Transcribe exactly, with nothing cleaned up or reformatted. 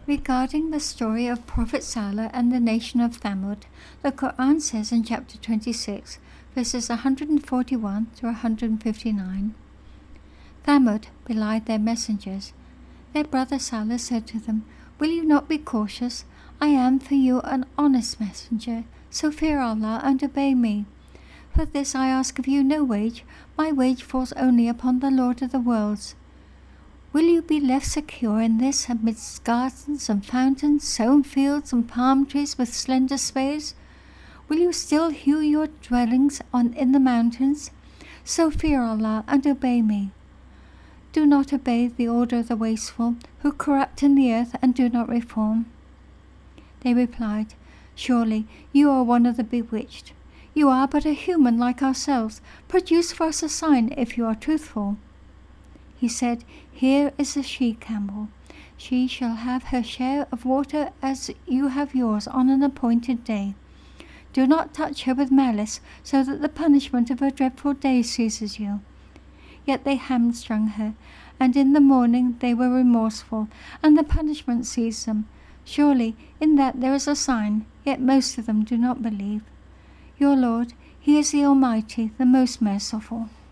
Regarding the story of Prophet Saleh and the nation of Thamud, the Quran says in chapter twenty-six, verses one hundred forty-one to one hundred fifty-nine, Thamud belied their messengers. Their brother Saleh said to them, "Will you not be cautious? I am for you an honest messenger, so fear Allah and obey me. For this I ask of you no wage, my wage falls only upon the Lord of the worlds. Will you be left secure in this amidst gardens and fountains, sown fields and palm trees with slender sprays? Will you still hew your dwellings on in the mountains? So fear Allah and obey me. Do not obey the order of the wasteful, who corrupt in the earth and do not reform." They replied, "Surely you are one of the bewitched. You are but a human like ourselves. Produce for us a sign if you are truthful." He said, "Here is the she-camel. She shall have her share of water as you have yours on an appointed day. Do not touch her with malice, so that the punishment of a dreadful day seizes you." Yet they hamstrung her, and in the morning they were remorseful, and the punishment seized them. Surely in that there is a sign, yet most of them do not believe. Your Lord, He is the Almighty, the most merciful.